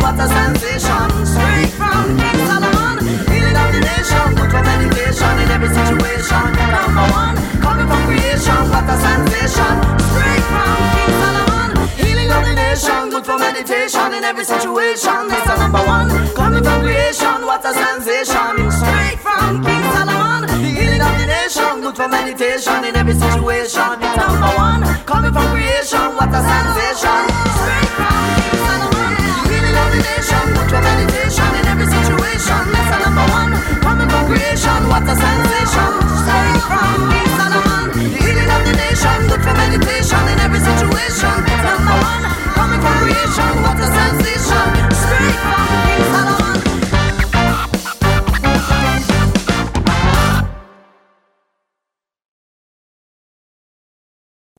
what a sensation. Straight from King Solomon, healing of the nation, good for meditation in every situation. Number one, coming from creation, what a sensation. Straight from King Solomon, healing of the nation, good for meditation in every situation. It's a number one, coming from creation, what a sensation. Straight from King Solomon, healing of the nation, good for meditation in every situation. It's number one.